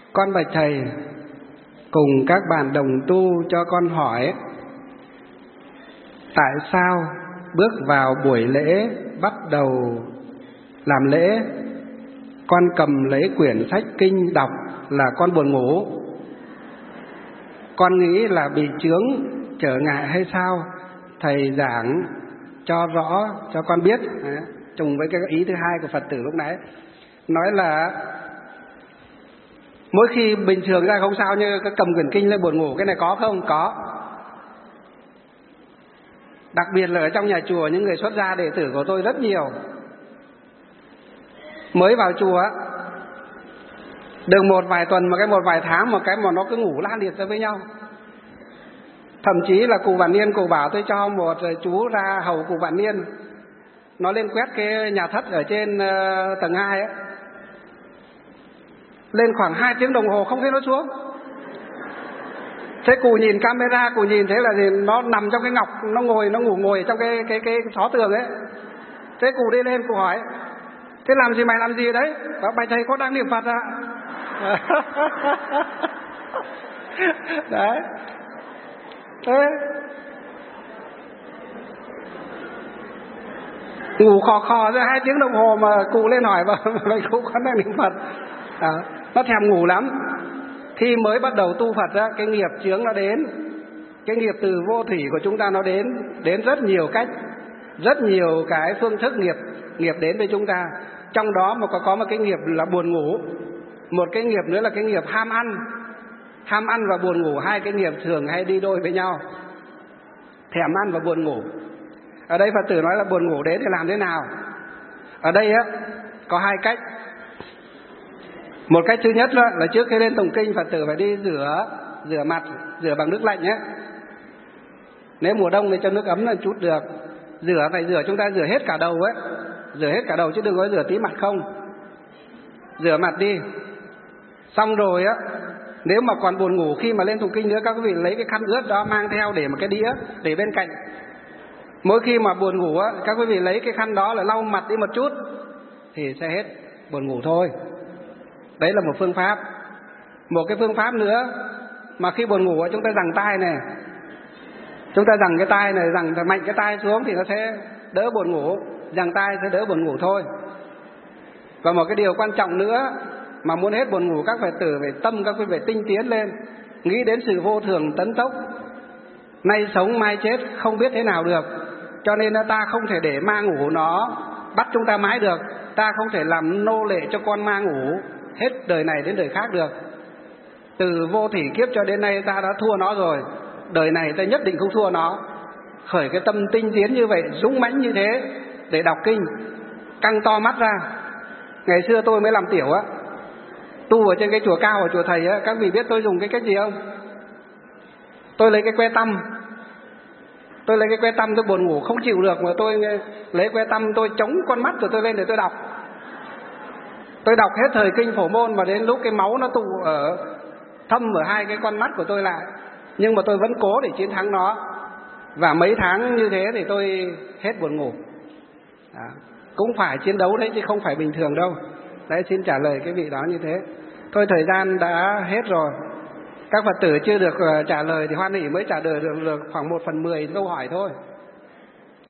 Con bạch thầy, cùng các bạn đồng tu cho con hỏi, tại sao bước vào buổi lễ bắt đầu làm lễ, con cầm lấy quyển sách kinh đọc là con buồn ngủ? Con nghĩ là bị chướng trở ngại hay sao? Thầy giảng cho rõ cho con biết. Trùng với cái ý thứ hai của Phật tử lúc nãy, nói là mỗi khi bình thường ra không sao, như cái cầm quyển kinh lên buồn ngủ, cái này có không? Có. Đặc biệt là ở trong nhà chùa, những người xuất gia đệ tử của tôi rất nhiều. Mới vào chùa được một vài tuần, một vài tháng, một cái mà nó cứ ngủ la liệt ra với nhau. Thậm chí là cụ Vạn Niên, cụ bảo tôi cho một chú ra hầu cụ Vạn Niên, nó lên quét cái nhà thất ở trên tầng 2 ấy, lên khoảng 2 tiếng đồng hồ không thấy nó xuống. Thế cụ nhìn camera, cụ nhìn thấy là gì? Nó nằm trong cái ngọc, nó ngủ ngồi trong cái xó tường ấy. Thế cụ đi lên, cụ hỏi, thế làm gì, mày làm gì đấy? Bảo bạch thầy có đang niệm Phật ạ. Đấy. Thế ngủ khò khò ra 2 tiếng đồng hồ mà cụ lên hỏi mà mày cũng có đang niệm Phật. Nó thèm ngủ lắm. Khi mới bắt đầu tu Phật á, cái nghiệp chướng nó đến, cái nghiệp từ vô thủy của chúng ta nó đến rất nhiều cách, rất nhiều cái phương thức nghiệp đến với chúng ta. Trong đó mà có một cái nghiệp là buồn ngủ, một cái nghiệp nữa là cái nghiệp ham ăn. Ham ăn và buồn ngủ, hai cái nghiệp thường hay đi đôi với nhau. Thèm ăn và buồn ngủ. Ở đây Phật tử nói là buồn ngủ đến thì làm thế nào? Ở đây á có hai cách. Một cách thứ nhất là trước khi lên tụng kinh, Phật tử phải đi rửa mặt, rửa bằng nước lạnh nhé. Nếu mùa đông thì cho nước ấm là chút được. Phải rửa, chúng ta rửa hết cả đầu ấy, rửa hết cả đầu chứ đừng có rửa tí mặt không. Rửa mặt đi. Xong rồi á, nếu mà còn buồn ngủ khi mà lên tụng kinh nữa, các quý vị lấy cái khăn ướt đó mang theo để một cái đĩa để bên cạnh. Mỗi khi mà buồn ngủ á, các quý vị lấy cái khăn đó là lau mặt đi một chút thì sẽ hết buồn ngủ thôi. Đấy là một phương pháp. Một cái phương pháp nữa mà khi buồn ngủ chúng ta giằng tay này, chúng ta giằng cái tay này, giằng mạnh cái tay xuống thì nó sẽ đỡ buồn ngủ. Giằng tay sẽ đỡ buồn ngủ thôi. Và một cái điều quan trọng nữa mà muốn hết buồn ngủ, các Phật tử phải tâm các quý vị tinh tiến lên, nghĩ đến sự vô thường tấn tốc, nay sống mai chết không biết thế nào được. Cho nên ta không thể để ma ngủ nó bắt chúng ta mãi được. Ta không thể làm nô lệ cho con ma ngủ hết đời này đến đời khác được. Từ vô thủy kiếp cho đến nay ta đã thua nó rồi, đời này ta nhất định không thua nó. Khởi cái tâm tinh tiến như vậy, dũng mãnh như thế để đọc kinh, căng to mắt ra. Ngày xưa tôi mới làm tiểu á, tu ở trên cái chùa cao, ở chùa thầy á, các vị biết tôi dùng cái cách gì không? Tôi lấy cái que tăm. Tôi buồn ngủ không chịu được mà tôi lấy que tăm, tôi chống con mắt rồi tôi lên để tôi đọc. Tôi đọc hết thời kinh Phổ Môn mà đến lúc cái máu nó tụ ở thâm ở hai cái con mắt của tôi lại. Nhưng mà tôi vẫn cố để chiến thắng nó. Và mấy tháng như thế thì tôi hết buồn ngủ. Cũng phải chiến đấu đấy chứ không phải bình thường đâu. Đấy, xin trả lời cái vị đó như thế. Thôi thời gian đã hết rồi. Các Phật tử chưa được trả lời thì hoan hỷ mới trả lời được khoảng 1/10 câu hỏi thôi.